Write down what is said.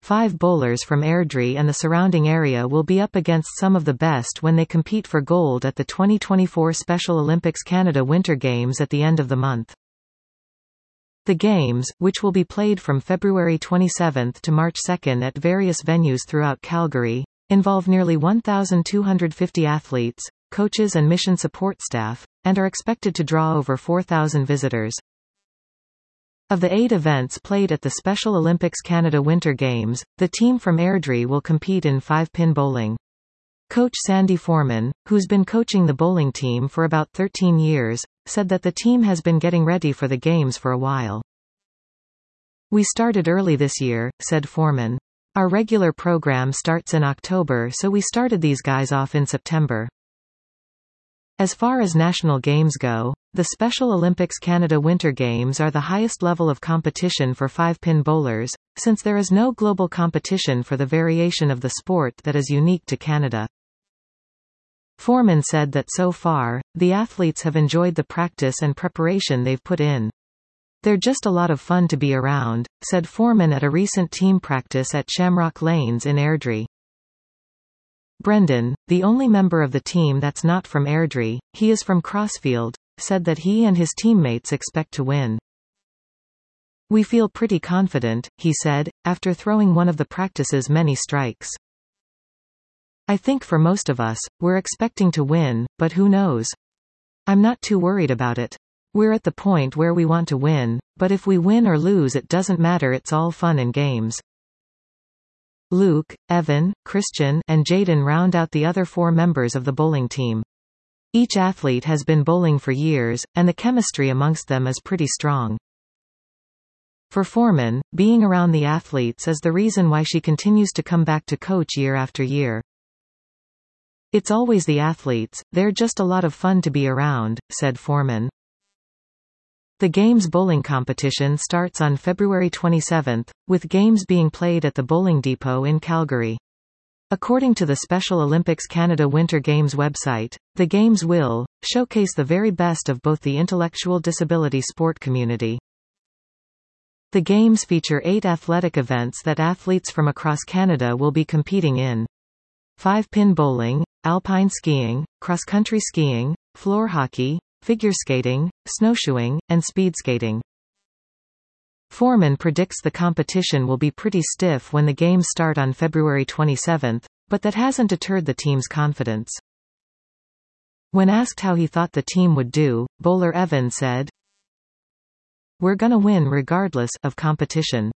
5 bowlers from Airdrie and the surrounding area will be up against some of the best when they compete for gold at the 2024 Special Olympics Canada Winter Games at the end of the month. The Games, which will be played from February 27 to March 2 at various venues throughout Calgary, involve nearly 1,250 athletes, coaches and mission support staff, and are expected to draw over 4,000 visitors. Of the 8 events played at the Special Olympics Canada Winter Games, the team from Airdrie will compete in 5-pin bowling. Coach Sandy Foreman, who's been coaching the bowling team for about 13 years, said that the team has been getting ready for the games for a while. "We started early this year," said Foreman. "Our regular program starts in October, so we started these guys off in September." As far as national games go, the Special Olympics Canada Winter Games are the highest level of competition for 5-pin bowlers, since there is no global competition for the variation of the sport that is unique to Canada. Foreman said that so far, the athletes have enjoyed the practice and preparation they've put in. "They're just a lot of fun to be around," said Foreman at a recent team practice at Shamrock Lanes in Airdrie. Brendan, the only member of the team that's not from Airdrie, he is from Crossfield, said that he and his teammates expect to win. "We feel pretty confident," he said, after throwing one of the practice's many strikes. "I think for most of us, we're expecting to win, but who knows? I'm not too worried about it. We're at the point where we want to win, but if we win or lose it doesn't matter, it's all fun and games." Luke, Evan, Christian, and Jaden round out the other 4 members of the bowling team. Each athlete has been bowling for years, and the chemistry amongst them is pretty strong. For Foreman, being around the athletes is the reason why she continues to come back to coach year after year. "It's always the athletes, they're just a lot of fun to be around," said Foreman. The Games bowling competition starts on February 27, with games being played at the Bowling Depot in Calgary. According to the Special Olympics Canada Winter Games website, the Games will showcase the very best of both the intellectual disability sport community. The Games feature 8 athletic events that athletes from across Canada will be competing in: 5-pin bowling, alpine skiing, cross-country skiing, floor hockey, figure skating, snowshoeing, and speed skating. Foreman predicts the competition will be pretty stiff when the games start on February 27, but that hasn't deterred the team's confidence. When asked how he thought the team would do, bowler Evan said, "We're gonna win regardless of competition.